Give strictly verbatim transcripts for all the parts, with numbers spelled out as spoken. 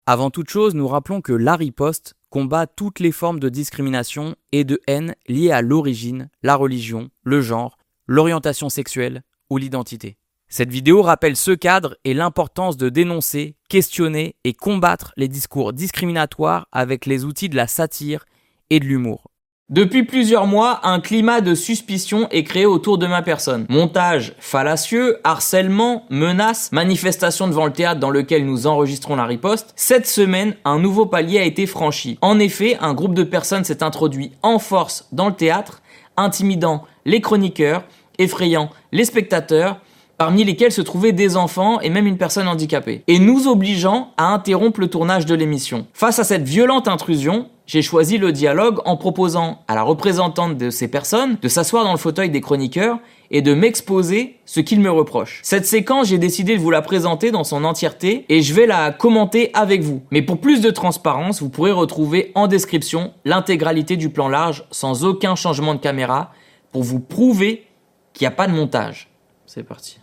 Avant toute chose, nous rappelons que la riposte combat toutes les formes de discrimination et de haine liées à l'origine, la religion, le genre, l'orientation sexuelle ou l'identité. Cette vidéo rappelle ce cadre et l'importance de dénoncer, questionner et combattre les discours discriminatoires avec les outils de la satire et de l'humour. Depuis plusieurs mois, un climat de suspicion est créé autour de ma personne. Montage fallacieux, harcèlement, menaces, manifestations devant le théâtre dans lequel nous enregistrons la riposte. Cette semaine, un nouveau palier a été franchi. En effet, un groupe de personnes s'est introduit en force dans le théâtre, intimidant les chroniqueurs, effrayant les spectateurs, parmi lesquels se trouvaient des enfants et même une personne handicapée, et nous obligeant à interrompre le tournage de l'émission. Face à cette violente intrusion, j'ai choisi le dialogue en proposant à la représentante de ces personnes de s'asseoir dans le fauteuil des chroniqueurs et de m'exposer ce qu'ils me reprochent. Cette séquence, j'ai décidé de vous la présenter dans son entièreté et je vais la commenter avec vous. Mais pour plus de transparence, vous pourrez retrouver en description l'intégralité du plan large sans aucun changement de caméra pour vous prouver qu'il n'y a pas de montage. C'est parti.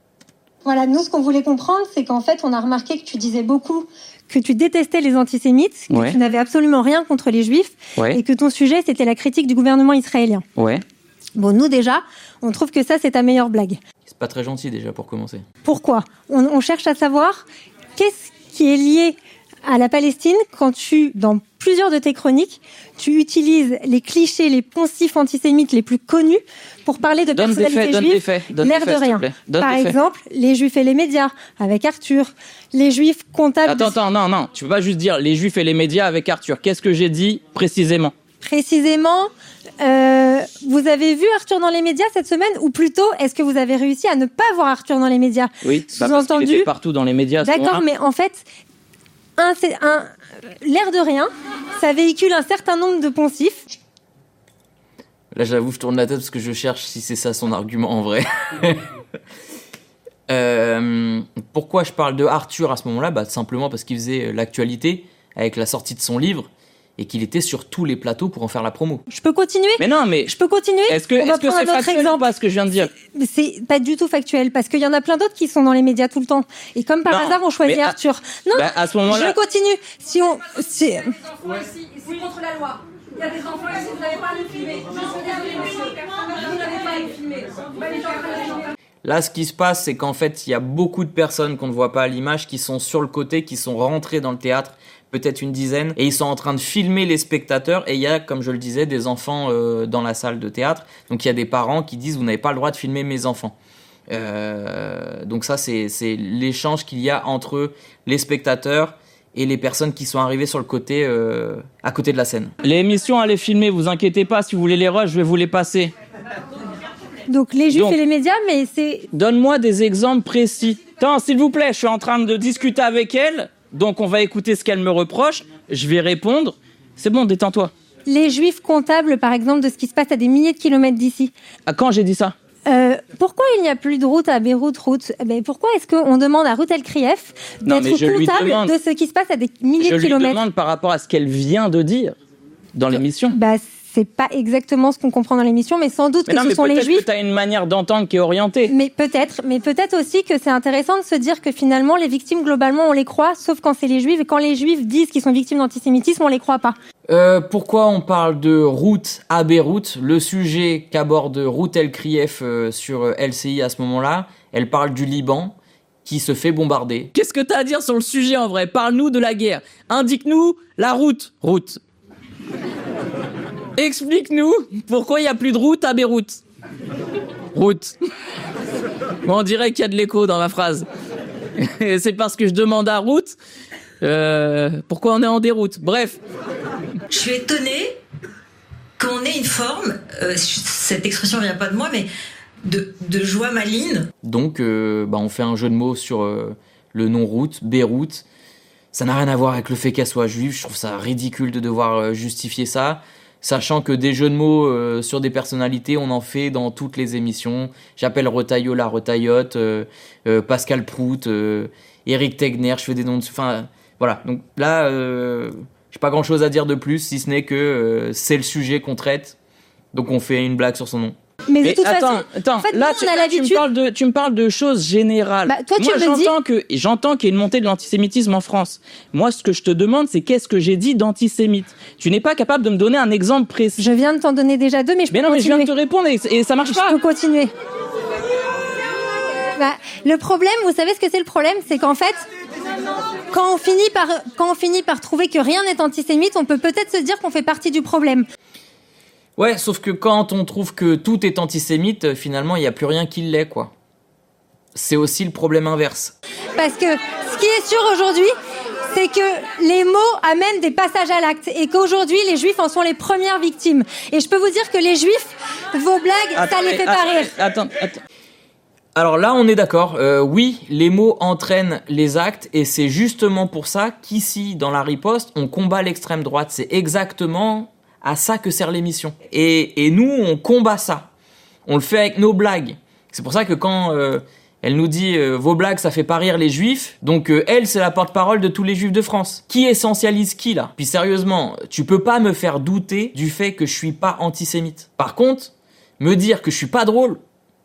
Voilà, nous, ce qu'on voulait comprendre, c'est qu'en fait, on a remarqué que tu disais beaucoup que tu détestais les antisémites, que Ouais. tu n'avais absolument rien contre les juifs, Ouais. et que ton sujet, c'était la critique du gouvernement israélien. Ouais. Bon, nous, déjà, on trouve que ça, c'est ta meilleure blague. C'est pas très gentil déjà pour commencer. Pourquoi ? on, on cherche à savoir qu'est-ce qui est lié à la Palestine quand tu, dans plusieurs de tes chroniques, tu utilises les clichés, les poncifs antisémites les plus connus pour parler de Donne des personnalités faits, donne juives. des faits, donne L'air des de faits, s'il rien. te plaît. Donne Par des faits. exemple, les juifs et les médias avec Arthur, les juifs comptables. Attends, attends, non, non, tu peux pas juste dire les juifs et les médias avec Arthur. Qu'est-ce que j'ai dit précisément ? Précisément, euh, vous avez vu Arthur dans les médias cette semaine, ou plutôt, est-ce que vous avez réussi à ne pas voir Arthur dans les médias ? Oui, bah, parce qu'il Sous-entendu. était partout dans les médias. à ce D'accord, moment-là. mais en fait, un, c'est un, l'air de rien, ça véhicule un certain nombre de poncifs. Là, j'avoue, je tourne la tête parce que je cherche si c'est ça son argument en vrai. euh, pourquoi je parle de Arthur à ce moment-là ? Bah, simplement parce qu'il faisait l'actualité avec la sortie de son livre et qu'il était sur tous les plateaux pour en faire la promo. Je peux continuer ? Mais non, mais Je peux continuer ? est-ce que On va est-ce que prendre c'est un autre factuel ou exemple. pas ce que je viens de dire ? Mais c'est pas du tout factuel, parce qu'il y en a plein d'autres qui sont dans les médias tout le temps. Et comme par Non, hasard, on choisit mais à- Arthur. Non, Bah, à ce moment-là, je continue. Si on... si- enfants ici, c'est contre la loi. Il y a des enfants ici, vous n'avez pas à les filmer. Je suis désolée, monsieur. Vous n'avez pas à les filmer. Vous allez faire les gens. là, ce qui se passe, c'est qu'en fait, il y a beaucoup de personnes qu'on ne voit pas à l'image qui sont sur le côté, qui sont rentrées dans le théâtre, peut-être une dizaine, et ils sont en train de filmer les spectateurs, et il y a, comme je le disais, des enfants euh, dans la salle de théâtre. Donc il y a des parents qui disent « vous n'avez pas le droit de filmer mes enfants euh, ». Donc ça, c'est, c'est l'échange qu'il y a entre les spectateurs et les personnes qui sont arrivées sur le côté, euh, à côté de la scène. Les émissions, allez filmer, vous inquiétez pas, si vous voulez les rushs, je vais vous les passer. Donc les juifs Donc- et les médias, mais c'est... Donne-moi des exemples précis. Attends, s'il vous plaît, je suis en train de discuter avec elle, donc on va écouter ce qu'elle me reproche, je vais répondre. C'est bon, détends-toi. Les juifs comptables, par exemple, de ce qui se passe à des milliers de kilomètres d'ici. À quand j'ai dit ça ? Euh, pourquoi il n'y a plus de route à Beyrouth-Route ? Eh ben, pourquoi est-ce qu'on demande à Ruth El Krief Non, mais d'être je lui comptable demande- de ce qui se passe à des milliers Je de lui kilomètres ? demande par rapport à ce qu'elle vient de dire dans l'émission. Bah, c'est pas exactement ce qu'on comprend dans l'émission, mais sans doute Mais que non, ce mais sont les peut-être que juifs. tu as une manière d'entendre qui est orientée. Mais peut-être, mais peut-être aussi que c'est intéressant de se dire que finalement les victimes globalement on les croit, sauf quand c'est les juifs, et quand les juifs disent qu'ils sont victimes d'antisémitisme, on les croit pas. Euh, pourquoi on parle de route à Beyrouth ? Le sujet qu'aborde Ruth El Krief euh, sur euh, L C I à ce moment-là, elle parle du Liban qui se fait bombarder. Qu'est-ce que t'as à dire sur le sujet en vrai ? Parle-nous de la guerre. Indique-nous la route. Route. Explique-nous pourquoi il n'y a plus de route à Beyrouth. Route. Bon, on dirait qu'il y a de l'écho dans ma phrase. Et c'est parce que je demande à Ruth euh, pourquoi on est en déroute. Bref. Je suis étonnée qu'on ait une forme, euh, cette expression vient pas de moi, mais de, de joie maligne. Donc, euh, bah, on fait un jeu de mots sur euh, le nom Ruth, Beyrouth. Ça n'a rien à voir avec le fait qu'elle soit juive. Je trouve ça ridicule de devoir euh, justifier ça. Sachant que des jeux de mots euh, sur des personnalités, on en fait dans toutes les émissions. J'appelle Retailleau la Retaillotte, euh, euh, Pascal Prout, euh, Eric Tegner, je fais des noms de... Enfin, voilà. Donc là, euh, j'ai pas grand-chose à dire de plus, si ce n'est que euh, c'est le sujet qu'on traite. Donc on fait une blague sur son nom. Mais de Mais toute attends, façon, attends, en fait, là, nous, tu, on a là, tu me l'habitude. parles de, tu me parles de choses générales. Bah, toi, tu Moi, me j'entends dis- que, j'entends qu'il y a une montée de l'antisémitisme en France. Moi, ce que je te demande, c'est qu'est-ce que j'ai dit d'antisémite? Tu n'es pas capable de me donner un exemple précis. Je viens de t'en donner déjà deux, mais je peux Mais non, mais je viens continuer. de te répondre et, et ça marche Je pas. peux continuer. Bah, le problème, vous savez ce que c'est le problème, c'est qu'en fait, quand on finit par, quand on finit par trouver que rien n'est antisémite, on peut peut-être se dire qu'on fait partie du problème. Ouais, sauf que quand on trouve que tout est antisémite, finalement, il n'y a plus rien qui l'est, quoi. C'est aussi le problème inverse. Parce que ce qui est sûr aujourd'hui, c'est que les mots amènent des passages à l'acte et qu'aujourd'hui, les juifs en sont les premières victimes. Et je peux vous dire que les juifs, vos blagues, Attends, ça les fait pas rire. Attends, attends. Alors là, on est d'accord. Euh, oui, les mots entraînent les actes et c'est justement pour ça qu'ici, dans la riposte, on combat l'extrême droite. C'est exactement à ça que sert l'émission. Et, et nous, on combat ça. On le fait avec nos blagues. C'est pour ça que quand euh, elle nous dit euh, « vos blagues, ça fait pas rire les juifs », donc euh, elle, c'est la porte-parole de tous les juifs de France. Qui essentialise qui, là? Puis sérieusement, tu peux pas me faire douter du fait que je suis pas antisémite. Par contre, me dire que je suis pas drôle,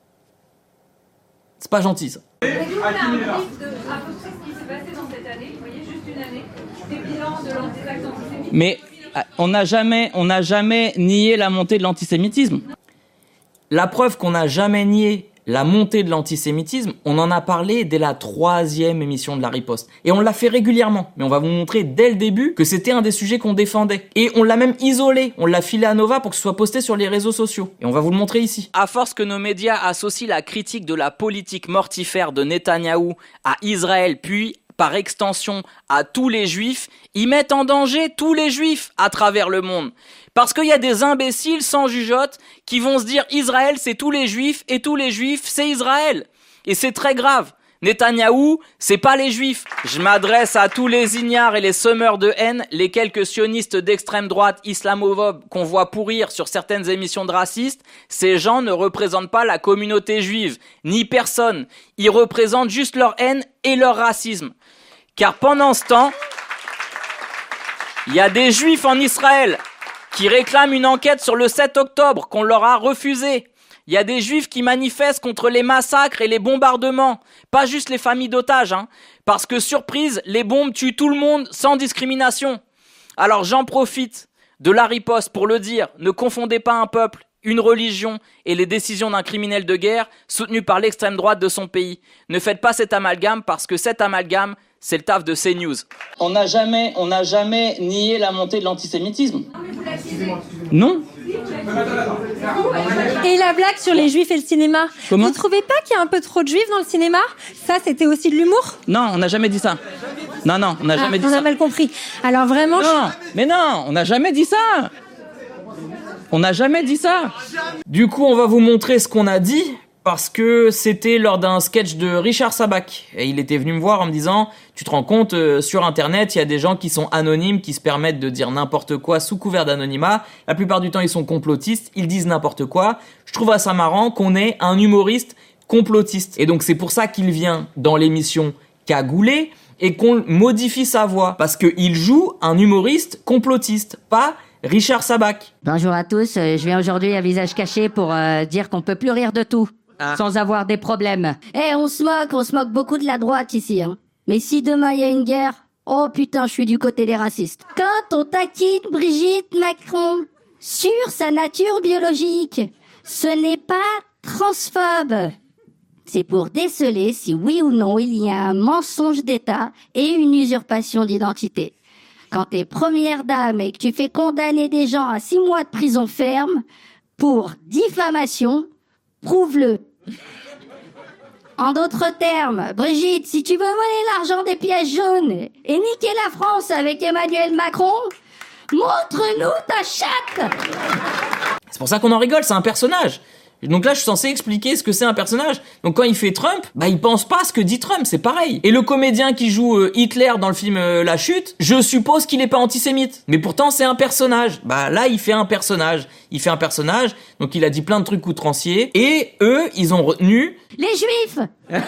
c'est pas gentil, ça. Mais nous, on a un brief de à peu près ce qui s'est passé dans cette année, vous voyez, juste une année, des bilans de l'an- des actes antisémites. Mais euh, on n'a jamais, on n'a jamais nié la montée de l'antisémitisme. La preuve qu'on n'a jamais nié la montée de l'antisémitisme, on en a parlé dès la troisième émission de la riposte. Et on l'a fait régulièrement. Mais on va vous montrer dès le début que c'était un des sujets qu'on défendait. Et on l'a même isolé. On l'a filé à Nova pour que ce soit posté sur les réseaux sociaux. Et on va vous le montrer ici. À force que nos médias associent la critique de la politique mortifère de Netanyahou à Israël, puis par extension à tous les juifs, ils mettent en danger tous les juifs à travers le monde. Parce qu'il y a des imbéciles sans jugeote qui vont se dire Israël c'est tous les juifs et tous les juifs c'est Israël. Et c'est très grave. Netanyahou, c'est pas les juifs. Je m'adresse à tous les ignares et les semeurs de haine, les quelques sionistes d'extrême droite islamophobes qu'on voit pourrir sur certaines émissions de racistes. Ces gens ne représentent pas la communauté juive, ni personne. Ils représentent juste leur haine et leur racisme. Car pendant ce temps, il y a des juifs en Israël qui réclament une enquête sur le sept octobre qu'on leur a refusé. Il y a des juifs qui manifestent contre les massacres et les bombardements, pas juste les familles d'otages, hein, parce que surprise, les bombes tuent tout le monde sans discrimination. Alors j'en profite de la riposte pour le dire, ne confondez pas un peuple, une religion et les décisions d'un criminel de guerre soutenu par l'extrême droite de son pays. Ne faites pas cet amalgame parce que cet amalgame, c'est le taf de CNews. On n'a jamais, on n'a jamais nié la montée de l'antisémitisme. Non. Et la blague sur les juifs et le cinéma. Comment Vous trouvez pas qu'il y a un peu trop de juifs dans le cinéma? Ça, c'était aussi de l'humour? Non, on n'a jamais dit ça. Non, non, on n'a Ah, jamais dit on ça. a mal compris. Alors vraiment, je- Non, mais non, on n'a jamais dit ça. On n'a jamais dit ça. Du coup, on va vous montrer ce qu'on a dit parce que c'était lors d'un sketch de Richard Sabac. Et il était venu me voir en me disant « Tu te rends compte, euh, sur Internet, il y a des gens qui sont anonymes, qui se permettent de dire n'importe quoi sous couvert d'anonymat. La plupart du temps, ils sont complotistes, ils disent n'importe quoi. Je trouve ça marrant qu'on ait un humoriste complotiste. Et donc, c'est pour ça qu'il vient dans l'émission Cagoulé et qu'on modifie sa voix. Parce qu'il joue un humoriste complotiste, pas Richard Sabac. Bonjour à tous, euh, je viens aujourd'hui à visage caché pour euh, dire qu'on peut plus rire de tout, Ah. sans avoir des problèmes. Eh, on se moque, on se moque beaucoup de la droite ici, hein. Mais si demain il y a une guerre, oh putain, je suis du côté des racistes. Quand on taquine Brigitte Macron sur sa nature biologique, ce n'est pas transphobe. C'est pour déceler si oui ou non il y a un mensonge d'État et une usurpation d'identité. Quand t'es première dame et que tu fais condamner des gens à six mois de prison ferme pour diffamation, prouve-le. En d'autres termes, Brigitte, si tu veux voler l'argent des pièces jaunes et niquer la France avec Emmanuel Macron, montre-nous ta chatte. C'est pour ça qu'on en rigole, c'est un personnage. Donc là, je suis censé expliquer ce que c'est un personnage. Donc quand il fait Trump, bah il pense pas ce que dit Trump, c'est pareil. Et le comédien qui joue euh, Hitler dans le film euh, La Chute, je suppose qu'il est pas antisémite. Mais pourtant, c'est un personnage. Bah là, il fait un personnage. Il fait un personnage, donc il a dit plein de trucs outranciers. Et eux, ils ont retenu... Les Juifs.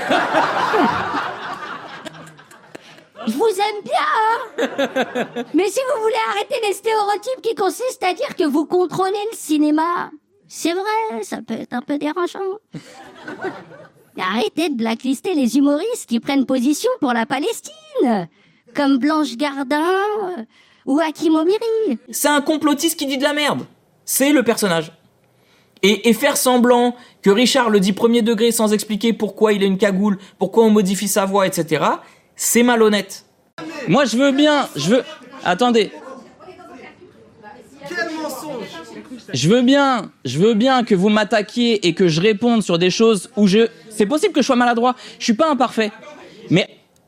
Je vous aime bien, hein. Mais si vous voulez arrêter les stéréotypes qui consistent à dire que vous contrôlez le cinéma, C'est vrai, ça peut être un peu dérangeant. Mais arrêtez de blacklister les humoristes qui prennent position pour la Palestine, comme Blanche Gardin euh, ou Hakim Omiri. C'est un complotiste qui dit de la merde. C'est le personnage. Et, et faire semblant que Richard le dit premier degré sans expliquer pourquoi il a une cagoule, pourquoi on modifie sa voix, et cetera, c'est malhonnête. Moi, je veux bien, je veux... Attendez. Quel mensonge! Je veux bien, je veux bien que vous m'attaquiez et que je réponde sur des choses où je... C'est possible que je sois maladroit. Je suis pas imparfait. Mais...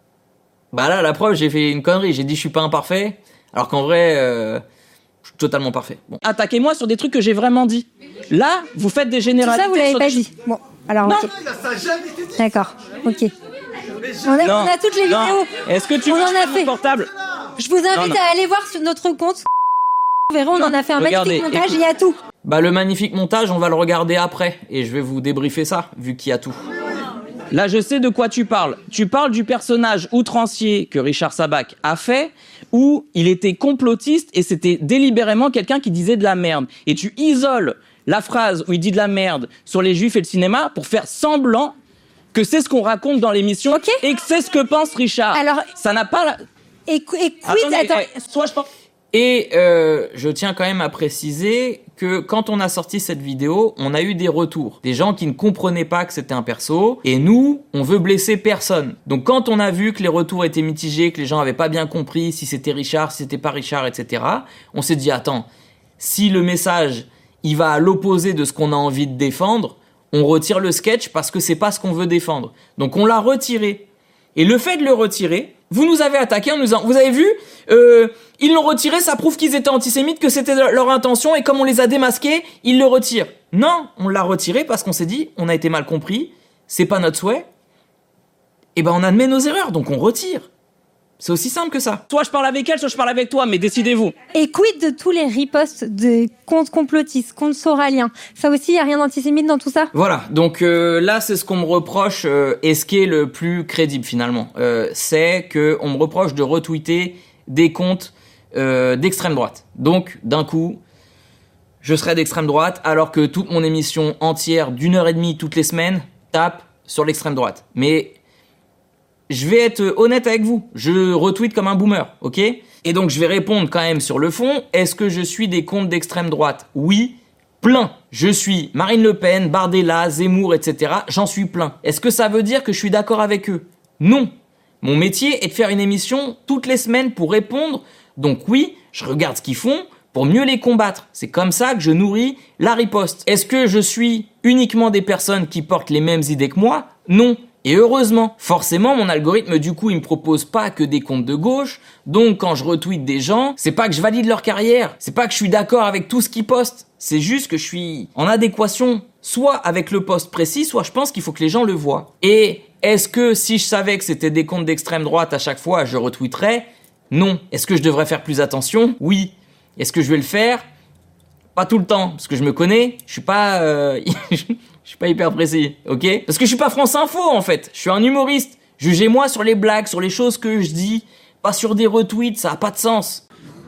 Bah là, la preuve, j'ai fait une connerie. J'ai dit je suis pas imparfait, alors qu'en vrai... Euh... Je suis totalement parfait. Bon. Attaquez-moi sur des trucs que j'ai vraiment dit. Là, vous faites des généralités. Tout ça, vous l'avez pas des... dit. Bon, alors, non. ok. Ça a jamais été dit. D'accord, ok. On a, on a toutes les non. vidéos. Est-ce que tu on veux en que je a prenne fait. mon portable? Je vous invite non, non. à aller voir sur notre compte. Vous verrez, on non. en a fait un Regardez, magnifique montage, écoute. il y a tout. Bah, le magnifique montage, on va le regarder après. Et je vais vous débriefer ça, vu qu'il y a tout. Là, je sais de quoi tu parles. Tu parles du personnage outrancier que Richard Sabac a fait, où il était complotiste et c'était délibérément quelqu'un qui disait de la merde. Et tu isoles la phrase où il dit de la merde sur les juifs et le cinéma pour faire semblant que c'est ce qu'on raconte dans l'émission okay. et que c'est ce que pense Richard. Alors, ça n'a pas... La... Et, et quid, Attendez, attends. Eh, soit je pense... Et euh, je tiens quand même à préciser que quand on a sorti cette vidéo, on a eu des retours. Des gens qui ne comprenaient pas que c'était un perso. Et nous, on veut blesser personne. Donc quand on a vu que les retours étaient mitigés, que les gens avaient pas bien compris si c'était Richard, si c'était pas Richard, et cetera, on s'est dit, attends, si le message, il va à l'opposé de ce qu'on a envie de défendre, on retire le sketch parce que c'est pas ce qu'on veut défendre. Donc on l'a retiré. Et le fait de le retirer, vous nous avez attaqué en nous disant, vous avez vu, euh, ils l'ont retiré, ça prouve qu'ils étaient antisémites, que c'était leur intention, et comme on les a démasqués, ils le retirent. Non, on l'a retiré parce qu'on s'est dit, on a été mal compris, c'est pas notre souhait, et ben on admet nos erreurs, donc on retire. C'est aussi simple que ça. Soit je parle avec elle, soit je parle avec toi, mais décidez-vous. Et quid de tous les ripostes des comptes complotistes, comptes soraliens? Ça aussi, il n'y a rien d'antisémite dans tout ça? Voilà, donc euh, là, c'est ce qu'on me reproche, euh, et ce qui est le plus crédible finalement. Euh, c'est qu'on me reproche de retweeter des comptes euh, d'extrême droite. Donc, d'un coup, je serai d'extrême droite, alors que toute mon émission entière d'une heure et demie toutes les semaines tape sur l'extrême droite. Mais... je vais être honnête avec vous, je retweet comme un boomer, ok? Et donc je vais répondre quand même sur le fond, est-ce que je suis des comptes d'extrême droite? Oui, plein. Je suis Marine Le Pen, Bardella, Zemmour, et cetera. J'en suis plein. Est-ce que ça veut dire que je suis d'accord avec eux? Non. Mon métier est de faire une émission toutes les semaines pour répondre, donc oui, je regarde ce qu'ils font pour mieux les combattre. C'est comme ça que je nourris la riposte. Est-ce que je suis uniquement des personnes qui portent les mêmes idées que moi? Non. Et heureusement, forcément, mon algorithme, du coup, il me propose pas que des comptes de gauche. Donc, quand je retweete des gens, c'est pas que je valide leur carrière. C'est pas que je suis d'accord avec tout ce qu'ils postent. C'est juste que je suis en adéquation, soit avec le post précis, soit je pense qu'il faut que les gens le voient. Et est-ce que si je savais que c'était des comptes d'extrême droite à chaque fois, je retweeterais? Non. Est-ce que je devrais faire plus attention? Oui. Est-ce que je vais le faire? Pas tout le temps, parce que je me connais. Je suis pas... Euh... Je suis pas hyper précis, ok? Parce que je suis pas France Info, en fait. Je suis un humoriste. Jugez-moi sur les blagues, sur les choses que je dis, pas sur des retweets, ça a pas de sens.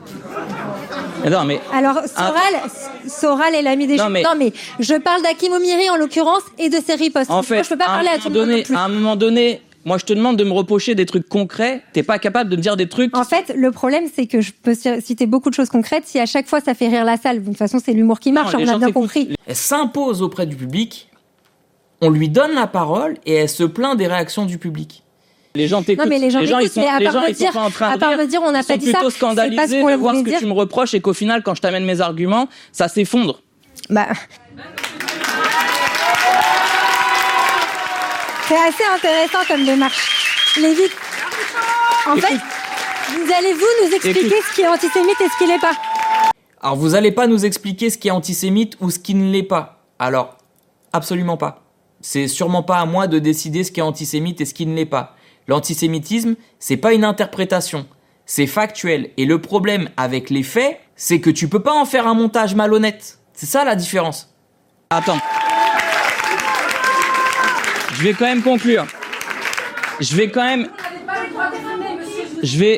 Non, mais... Alors, Soral, Soral est l'ami des non, juifs. mais... Non, mais je parle d'Hakim Omiri, en l'occurrence, et de ses ripostes. En fait, moi, je peux pas parler à tout le monde non plus. À un moment donné, moi, je te demande de me reprocher des trucs concrets. T'es pas capable de me dire des trucs... En fait, le problème, c'est que je peux citer beaucoup de choses concrètes. Si à chaque fois, ça fait rire la salle, de toute façon, c'est l'humour qui marche, non, on a bien compris. Elle s'impose auprès du public, on lui donne la parole, et elle se plaint des réactions du public. Les gens t'écoutent. Non, mais les gens, les gens ils sont, mais à les part gens, me ils dire, sont pas en train de à part rire. me dire, on n'a pas dit ça. Ils sont plutôt scandalisés de voir ce que dire. tu me reproches et qu'au final, quand je t'amène mes arguments, ça s'effondre. Bah... C'est assez intéressant comme démarche. Lévi, en Écoute. fait, vous allez-vous nous expliquer Écoute. ce qui est antisémite et ce qui l'est pas? Alors, vous allez pas nous expliquer ce qui est antisémite ou ce qui ne l'est pas. Alors, absolument pas. C'est sûrement pas à moi de décider ce qui est antisémite et ce qui ne l'est pas. L'antisémitisme, c'est pas une interprétation. C'est factuel. Et le problème avec les faits, c'est que tu peux pas en faire un montage malhonnête. C'est ça la différence. Attends. Je vais quand même conclure. Je vais quand même... Je vais...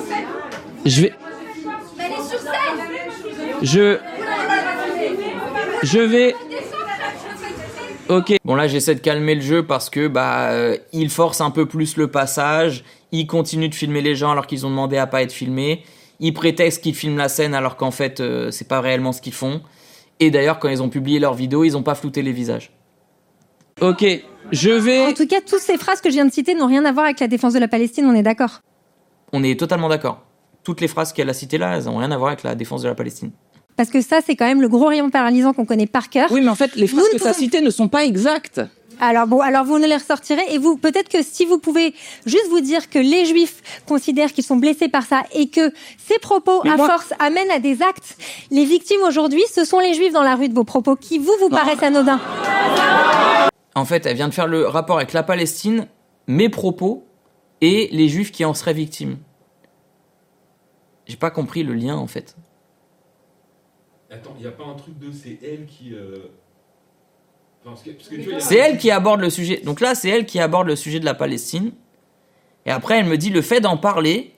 Je vais... Je... je vais... Ok. Bon là j'essaie de calmer le jeu parce que bah euh, il force un peu plus le passage, il continue de filmer les gens alors qu'ils ont demandé à pas être filmés, ils prétextent qu'ils filment la scène alors qu'en fait euh, c'est pas réellement ce qu'ils font. Et d'ailleurs quand ils ont publié leur vidéo, ils ont pas flouté les visages. Ok, je vais... En tout cas, toutes ces phrases que je viens de citer n'ont rien à voir avec la défense de la Palestine, on est d'accord? On est totalement d'accord. Toutes les phrases qu'elle a citées là, elles n'ont rien à voir avec la défense de la Palestine. Parce que ça, c'est quand même le gros rayon paralysant qu'on connaît par cœur. Oui, mais en fait, les phrases Vous que ne tu as pouvez- citées ne sont pas exactes. Alors bon, alors vous ne les ressortirez et vous, peut-être que si vous pouvez juste vous dire que les Juifs considèrent qu'ils sont blessés par ça et que ces propos, Mais à moi- force, amènent à des actes. Les victimes aujourd'hui, ce sont les Juifs dans la rue de vos propos qui, vous, vous paraissent anodins. En fait, elle vient de faire le rapport avec la Palestine, mes propos et les Juifs qui en seraient victimes. J'ai pas compris le lien, en fait. Attends, il n'y a pas un truc de c'est elle qui. Euh... Enfin, parce que, parce que tu vois, y a- C'est elle qui aborde le sujet. Donc là, c'est elle qui aborde le sujet de la Palestine. Et après, elle me dit le fait d'en parler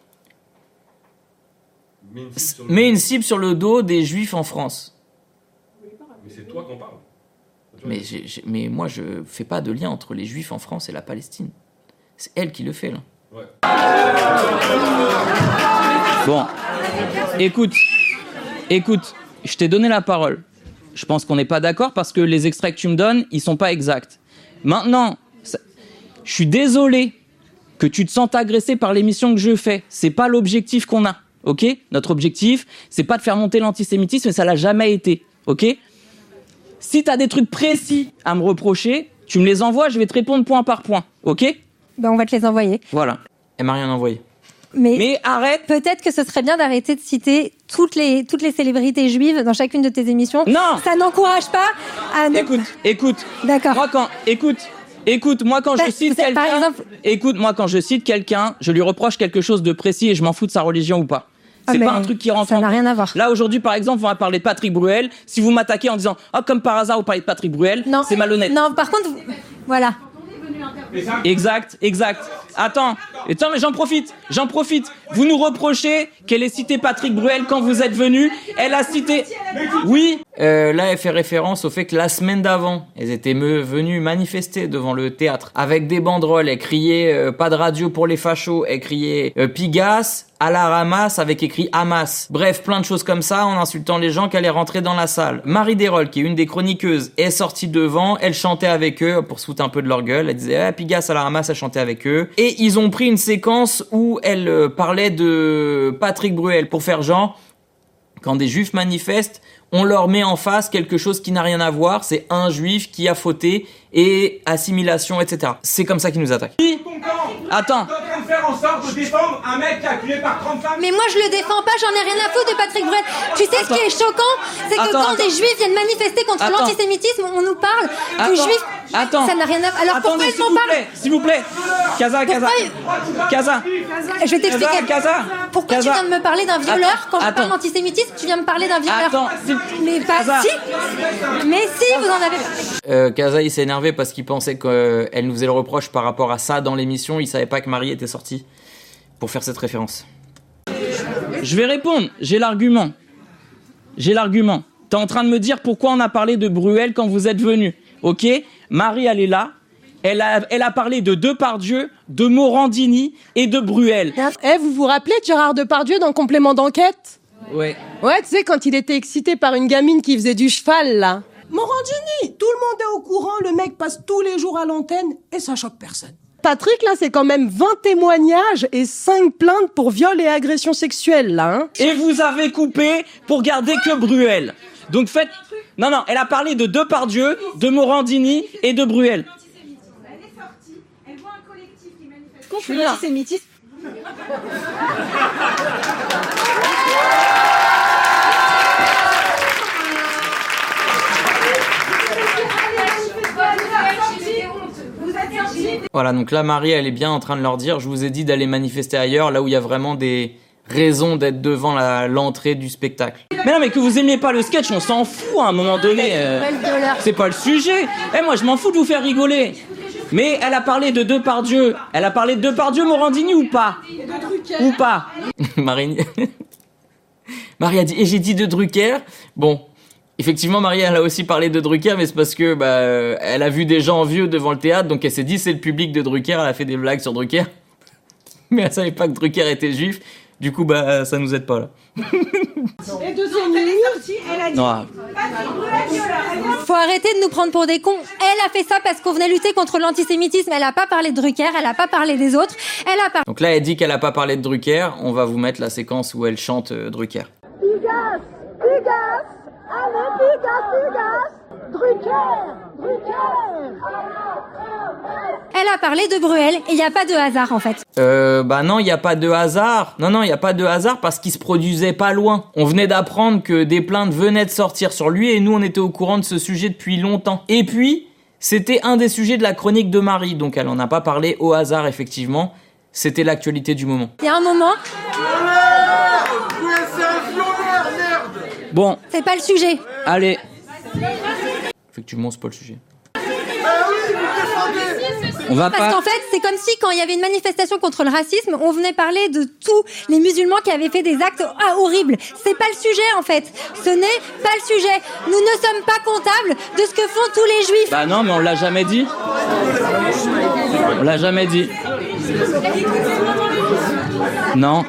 met une cible sur le- met une cible sur le dos des Juifs en France. Mais c'est toi qu'on parle. Tu vois, Mais, j'ai- j'ai- mais moi, je fais pas de lien entre les Juifs en France et la Palestine. C'est elle qui le fait, là. Ouais. Bon, écoute, écoute, je t'ai donné la parole. Je pense qu'on n'est pas d'accord parce que les extraits que tu me donnes, ils sont pas exacts. Maintenant, ça- je suis désolé que tu te sentes agressé par l'émission que je fais. C'est pas l'objectif qu'on a, ok? Notre objectif, c'est pas de faire monter l'antisémitisme, et ça l'a jamais été, ok? Si t'as des trucs précis à me reprocher, tu me les envoies, je vais te répondre point par point, ok? Ben, on va te les envoyer. Voilà. Elle m'a rien envoyé. Mais, Mais arrête. peut-être que ce serait bien d'arrêter de citer toutes les, toutes les célébrités juives dans chacune de tes émissions. Non. Ça n'encourage pas à... ne- Écoute, écoute. D'accord. Moi quand, écoute, écoute, moi quand Bah, je cite vous êtes, par quelqu'un, exemple- écoute, moi quand je cite quelqu'un, je lui reproche quelque chose de précis et je m'en fous de sa religion ou pas. Ah, C'est mais pas un truc qui rentre. ça en- n'a rien à voir. Là aujourd'hui, par exemple, on va parler de Patrick Bruel. Si vous m'attaquez en disant, oh comme par hasard, vous parlez de Patrick Bruel, Non. c'est malhonnête. Non, par contre, vous- voilà. Exact, exact. Attends, attends, mais j'en profite, j'en profite. Vous nous reprochez qu'elle ait cité Patrick Bruel quand vous êtes venu. Elle a cité. Oui. Euh, là, elle fait référence au fait que la semaine d'avant, elles étaient me- venues manifester devant le théâtre avec des banderoles. Elles criaient euh, pas de radio pour les fachos. Elles criaient euh, Pigas à la ramasse avec écrit Hamas. Bref, plein de choses comme ça en insultant les gens qui allaient rentrer dans la salle. Marie Desrolles, qui est une des chroniqueuses, est sortie devant. Elle chantait avec eux pour se foutre un peu de leur gueule. Elle disait ah, Pigas à la ramasse, elle chantait avec eux. Et ils ont pris une séquence où elle euh, parlait de Patrick Bruel pour faire genre quand des juifs manifestent, on leur met en face quelque chose qui n'a rien à voir, c'est un juif qui a fauté et assimilation, et cetera. C'est comme ça qu'ils nous attaquent. Attends. T'es en train de faire en sorte de défendre un mec qui a tué par trente femmes. Mais moi, je le défends pas, j'en ai rien à foutre de Patrick Bruel. Tu sais ce qui est choquant, c'est que Attends, quand attends. des juifs viennent manifester contre Attends. l'antisémitisme, on nous parle de Attends, juifs. attends. Ça n'a rien à voir. Alors pourquoi Attendez, ils s'il m'en vous parlent plaît, s'il vous plaît. Kaza, Kaza. Kaza. Je vais t'expliquer. Kaza, Pourquoi Kaza. tu viens de me parler d'un violeur Attends, quand je attends. parle d'antisémitisme, tu viens me parler d'un violeur. Attends, s'il- Mais pas Kaza. si. Mais si, vous en avez. Euh, Kaza, il s'est énervé parce qu'il pensait qu'elle nous faisait le reproche par rapport à ça dans l'émission. Il savait pas que Marie était sortie pour faire cette référence. Je vais répondre. J'ai l'argument. J'ai l'argument. T'es en train de me dire pourquoi on a parlé de Bruel quand vous êtes venu. Ok? Marie, elle est là. Elle a, elle a parlé de Depardieu, de Morandini et de Bruel. Eh, vous vous rappelez de Gérard Depardieu dans Complément d'enquête? Ouais. Ouais, tu sais, quand il était excité par une gamine qui faisait du cheval, là. Morandini, tout le monde est au courant, le mec passe tous les jours à l'antenne et ça choque personne. Patrick, là, c'est quand même vingt témoignages et cinq plaintes pour viol et agression sexuelle, là, hein. Et vous avez coupé pour garder que Bruel. Donc faites... Non, non, elle a parlé de Depardieu, de Morandini et de Bruel. Elle est sortie, elle voit un collectif qui manifeste. Contre l'antisémitisme. Vous êtes sortis. Voilà, donc là, Marie, elle est bien en train de leur dire, je vous ai dit d'aller manifester ailleurs, là où il y a vraiment des raisons d'être devant la- l'entrée du spectacle. Mais non, mais que vous aimiez pas le sketch, on s'en fout à un moment donné. euh, c'est pas le sujet. Eh, moi, je m'en fous de vous faire rigoler. Mais elle a parlé de Depardieu. Elle a parlé de Depardieu, Morandini ou pas? Ou pas? Marie... Marie a dit, et j'ai dit de Drucker. Bon. Effectivement, Marie, elle a aussi parlé de Drucker, mais c'est parce que bah, elle a vu des gens vieux devant le théâtre, donc elle s'est dit c'est le public de Drucker, elle a fait des blagues sur Drucker. Mais elle savait pas que Drucker était juif, du coup, bah, ça nous aide pas, là. Et deuxième minute, elle a dit... Non. Faut arrêter de nous prendre pour des cons. Elle a fait ça parce qu'on venait lutter contre l'antisémitisme. Elle a pas parlé de Drucker, elle a pas parlé des autres. Elle a pas... Donc là, elle dit qu'elle a pas parlé de Drucker, on va vous mettre la séquence où elle chante euh, Drucker. Pigas, Pigas, allez Pigas, Pigas, Drucker, Drucker. Elle a parlé de Bruel et il n'y a pas de hasard en fait. Euh, bah non, il n'y a pas de hasard. Non, non, il n'y a pas de hasard parce qu'il se produisait pas loin. On venait d'apprendre que des plaintes venaient de sortir sur lui et nous, on était au courant de ce sujet depuis longtemps. Et puis, c'était un des sujets de la chronique de Marie, donc elle en a pas parlé au hasard, effectivement. C'était l'actualité du moment. Il y a un moment... Bon. C'est pas le sujet. Allez. Effectivement, c'est pas le sujet. On va Parce pas... qu'en fait, c'est comme si quand il y avait une manifestation contre le racisme, on venait parler de tous les musulmans qui avaient fait des actes ah, horribles. C'est pas le sujet en fait. Ce n'est pas le sujet. Nous ne sommes pas comptables de ce que font tous les juifs. Bah non, mais on l'a jamais dit. On l'a jamais dit. Non.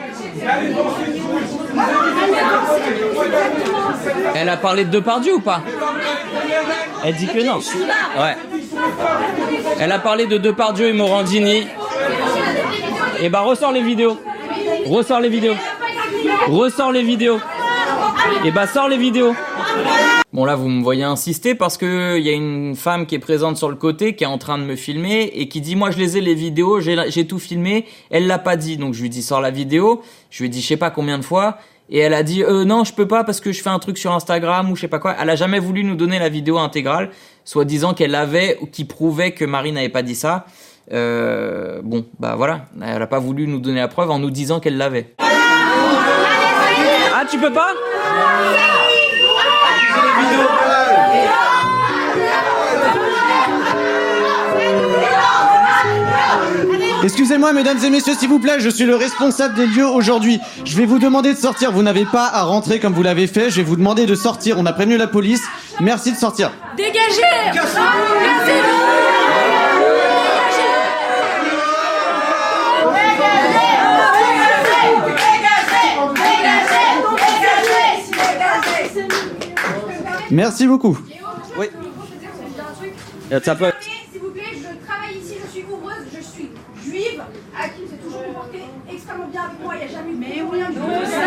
Elle a parlé de Depardieu ou pas? Elle dit que non. Ouais. Elle a parlé de Depardieu et Morandini. Et bah ressors les vidéos. Ressors les vidéos. Ressors les vidéos. Et bah sors les vidéos. Bon là vous me voyez insister parce que il y a une femme qui est présente sur le côté qui est en train de me filmer et qui dit moi je les ai les vidéos, j'ai, j'ai tout filmé. Elle l'a pas dit donc je lui dis sors la vidéo. Je lui ai dit je sais pas combien de fois. Et elle a dit euh, non je peux pas parce que je fais un truc sur Instagram ou je sais pas quoi. Elle a jamais voulu nous donner la vidéo intégrale, soit disant qu'elle l'avait ou qui prouvait que Marie n'avait pas dit ça. Euh, bon bah voilà, elle a pas voulu nous donner la preuve en nous disant qu'elle l'avait. Ah tu peux pas? Excusez-moi, mesdames et messieurs, s'il vous plaît, je suis le responsable des lieux aujourd'hui. Je vais vous demander de sortir. Vous n'avez pas à rentrer comme vous l'avez fait. Je vais vous demander de sortir. On a prévenu la police. Merci de sortir. Dégagez! Merci beaucoup. Oui. Ça peut... S'il vous plaît, je travaille ici, je suis ouvreuse, je suis juive. Hakim s'est toujours comporté extrêmement bien avec moi, il n'y a jamais eu mais rien de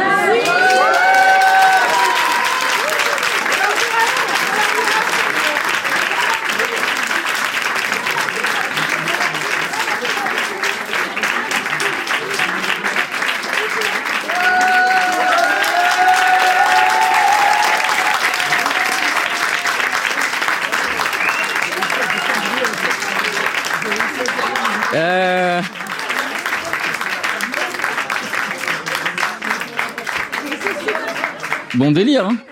Euh... Bon délire, hein.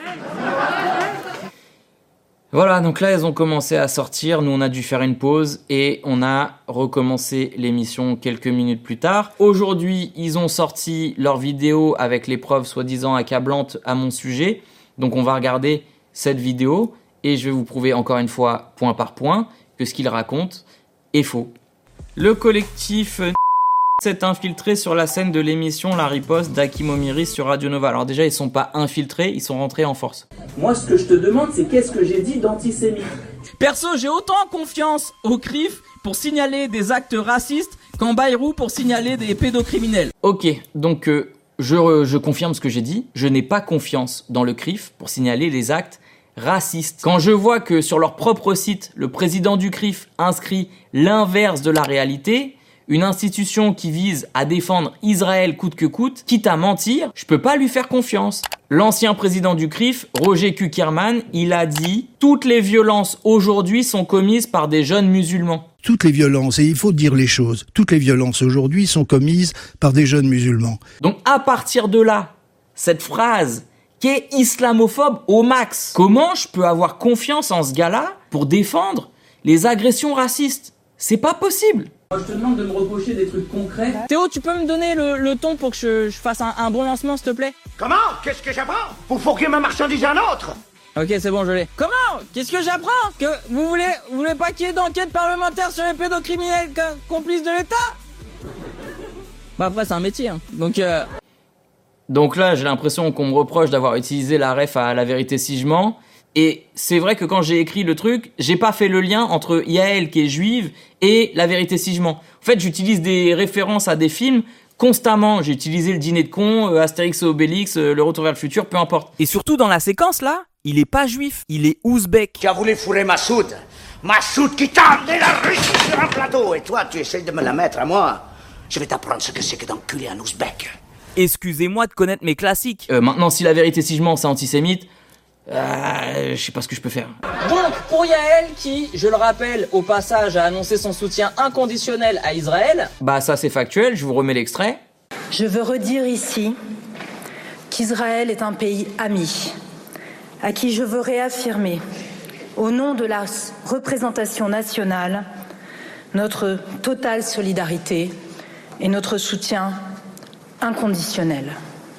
Voilà, donc là, elles ont commencé à sortir. Nous, on a dû faire une pause et on a recommencé l'émission quelques minutes plus tard. Aujourd'hui, ils ont sorti leur vidéo avec les preuves soi-disant accablantes à mon sujet. Donc, on va regarder cette vidéo et je vais vous prouver encore une fois, point par point, que ce qu'ils racontent est faux. Le collectif s'est infiltré sur la scène de l'émission La Riposte d'Hakim Omiri sur Radio Nova. Alors déjà, ils sont pas infiltrés, ils sont rentrés en force. Moi, ce que je te demande, c'est qu'est-ce que j'ai dit d'antisémite? Perso, j'ai autant confiance au C R I F pour signaler des actes racistes qu'en Bayrou pour signaler des pédocriminels. Ok, donc euh, je, je confirme ce que j'ai dit. Je n'ai pas confiance dans le C R I F pour signaler les actes racistes. Quand je vois que sur leur propre site, le président du C R I F inscrit l'inverse de la réalité, une institution qui vise à défendre Israël coûte que coûte, quitte à mentir, je peux pas lui faire confiance. L'ancien président du C R I F, Roger Kuckerman, il a dit « Toutes les violences aujourd'hui sont commises par des jeunes musulmans ». Toutes les violences, et il faut dire les choses, toutes les violences aujourd'hui sont commises par des jeunes musulmans. Donc à partir de là, cette phrase qui est islamophobe au max, comment je peux avoir confiance en ce gars-là pour défendre les agressions racistes? C'est pas possible. Je te demande de me reprocher des trucs concrets. Théo, tu peux me donner le, le ton pour que je, je fasse un, un bon lancement, s'il te plaît? Comment? Qu'est-ce que j'apprends? Vous fourguez ma marchandise à un autre? Ok, c'est bon, je l'ai. Comment? Qu'est-ce que j'apprends? Que vous voulez, vous voulez pas qu'il y ait d'enquête parlementaire sur les pédocriminels complices de l'État? Bah après, c'est un métier, hein. Donc, euh... Donc là, j'ai l'impression qu'on me reproche d'avoir utilisé la ref à La Vérité si je mens. Et c'est vrai que quand j'ai écrit le truc, j'ai pas fait le lien entre Yael qui est juive et La Vérité si je mens. En fait, j'utilise des références à des films constamment. J'ai utilisé Le Dîner de con, euh, Astérix et Obélix, euh, Le Retour vers le futur, peu importe. Et surtout dans la séquence là, il est pas juif, il est ouzbek. Tu as voulu fourrer Massoud, Massoud qui t'a emmené la Russie sur un plateau, et toi tu essayes de me la mettre à moi. Je vais t'apprendre ce que c'est que d'enculer un ouzbek. Excusez-moi de connaître mes classiques. Euh, maintenant, si La Vérité si je mens, c'est antisémite, euh, je sais pas ce que je peux faire. Donc, pour Yael, qui, je le rappelle, au passage a annoncé son soutien inconditionnel à Israël. Bah ça c'est factuel, je vous remets l'extrait. Je veux redire ici qu'Israël est un pays ami, à qui je veux réaffirmer, au nom de la représentation nationale, notre totale solidarité et notre soutien inconditionnel.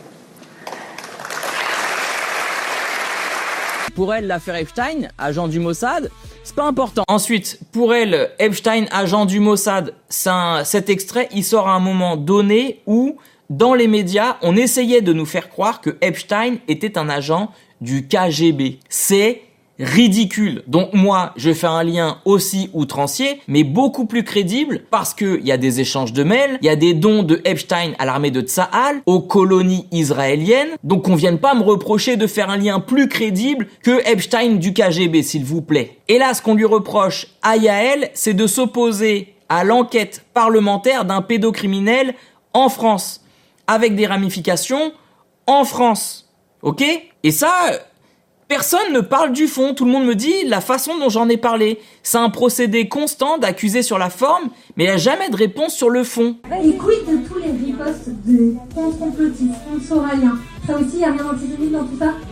Pour elle, l'affaire Epstein, agent du Mossad, c'est pas important. Ensuite, pour elle, Epstein, agent du Mossad, un, cet extrait, il sort à un moment donné où, dans les médias, on essayait de nous faire croire que Epstein était un agent du K G B. C'est ridicule. Donc moi, je fais un lien aussi outrancier, mais beaucoup plus crédible, parce que il y a des échanges de mails, il y a des dons de Epstein à l'armée de Tsahal, aux colonies israéliennes, donc on vienne pas me reprocher de faire un lien plus crédible que Epstein du K G B, s'il vous plaît. Et là, ce qu'on lui reproche à Yael, c'est de s'opposer à l'enquête parlementaire d'un pédocriminel en France, avec des ramifications en France. Ok? Et ça... personne ne parle du fond, tout le monde me dit la façon dont j'en ai parlé. C'est un procédé constant d'accuser sur la forme, mais il n'y a jamais de réponse sur le fond. Et quid de tous les ripostes de contre complotistes, contre soraliens? Ça aussi, il n'y a rien d'antisémite dans tout ça?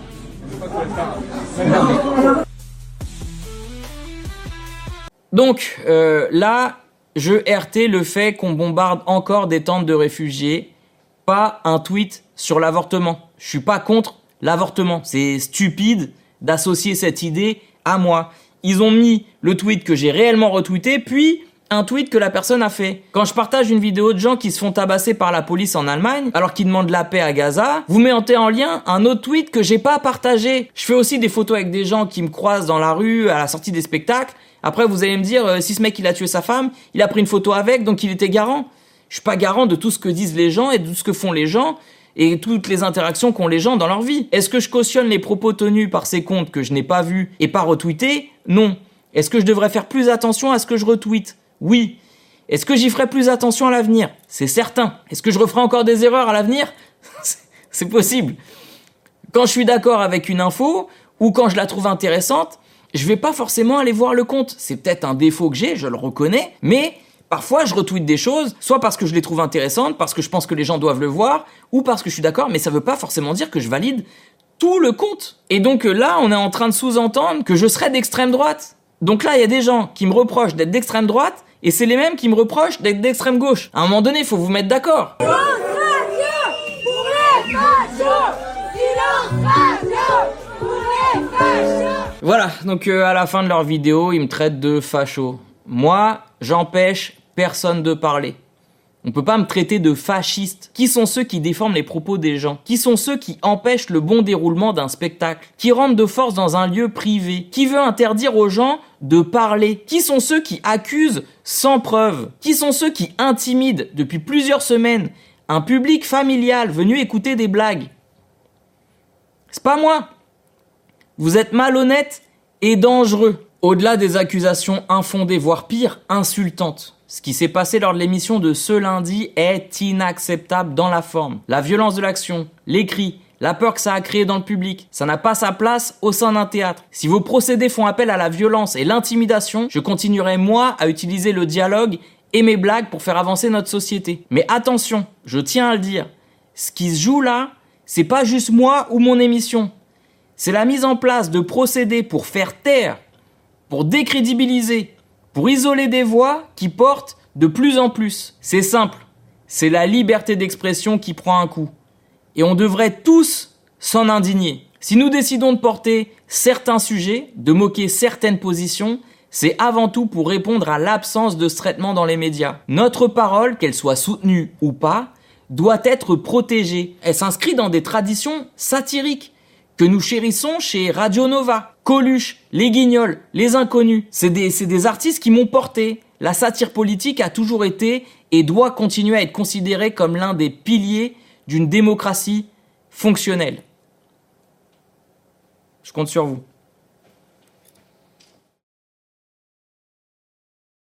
Alors... Donc, euh, là, je R T le fait qu'on bombarde encore des tentes de réfugiés, pas un tweet sur l'avortement. Je suis pas contre l'avortement. C'est stupide d'associer cette idée à moi. Ils ont mis le tweet que j'ai réellement retweeté, puis un tweet que la personne a fait. Quand je partage une vidéo de gens qui se font tabasser par la police en Allemagne, alors qu'ils demandent la paix à Gaza, vous mettez en lien un autre tweet que j'ai pas partagé. Je fais aussi des photos avec des gens qui me croisent dans la rue, à la sortie des spectacles. Après, vous allez me dire, euh, si ce mec il a tué sa femme, il a pris une photo avec, donc il était garant. Je suis pas garant de tout ce que disent les gens et de tout ce que font les gens, et toutes les interactions qu'ont les gens dans leur vie. Est-ce que je cautionne les propos tenus par ces comptes que je n'ai pas vus et pas retweetés? Non. Est-ce que je devrais faire plus attention à ce que je retweete? Oui. Est-ce que j'y ferai plus attention à l'avenir? C'est certain. Est-ce que je referai encore des erreurs à l'avenir? C'est possible. Quand je suis d'accord avec une info, ou quand je la trouve intéressante, je vais pas forcément aller voir le compte. C'est peut-être un défaut que j'ai, je le reconnais, mais... parfois, je retweete des choses, soit parce que je les trouve intéressantes, parce que je pense que les gens doivent le voir, ou parce que je suis d'accord, mais ça veut pas forcément dire que je valide tout le compte. Et donc là, on est en train de sous-entendre que je serais d'extrême droite. Donc là, il y a des gens qui me reprochent d'être d'extrême droite, et c'est les mêmes qui me reprochent d'être d'extrême gauche. À un moment donné, il faut vous mettre d'accord. Voilà, donc euh, à la fin de leur vidéo, ils me traitent de facho. Moi, j'empêche personne de parler. On peut pas me traiter de fasciste. Qui sont ceux qui déforment les propos des gens? Qui sont ceux qui empêchent le bon déroulement d'un spectacle? Qui rentrent de force dans un lieu privé? Qui veut interdire aux gens de parler? Qui sont ceux qui accusent sans preuve? Qui sont ceux qui intimident depuis plusieurs semaines un public familial venu écouter des blagues? C'est pas moi. Vous êtes malhonnête et dangereux. Au-delà des accusations infondées, voire pire, insultantes, ce qui s'est passé lors de l'émission de ce lundi est inacceptable dans la forme. La violence de l'action, les cris, la peur que ça a créé dans le public, ça n'a pas sa place au sein d'un théâtre. Si vos procédés font appel à la violence et l'intimidation, je continuerai moi à utiliser le dialogue et mes blagues pour faire avancer notre société. Mais attention, je tiens à le dire, ce qui se joue là, c'est pas juste moi ou mon émission. C'est la mise en place de procédés pour faire taire, pour décrédibiliser, pour isoler des voix qui portent de plus en plus. C'est simple, c'est la liberté d'expression qui prend un coup. Et on devrait tous s'en indigner. Si nous décidons de porter certains sujets, de moquer certaines positions, c'est avant tout pour répondre à l'absence de ce traitement dans les médias. Notre parole, qu'elle soit soutenue ou pas, doit être protégée. Elle s'inscrit dans des traditions satiriques que nous chérissons chez Radio Nova. Coluche, Les Guignols, Les Inconnus, c'est des, c'est des artistes qui m'ont porté. La satire politique a toujours été et doit continuer à être considérée comme l'un des piliers d'une démocratie fonctionnelle. Je compte sur vous.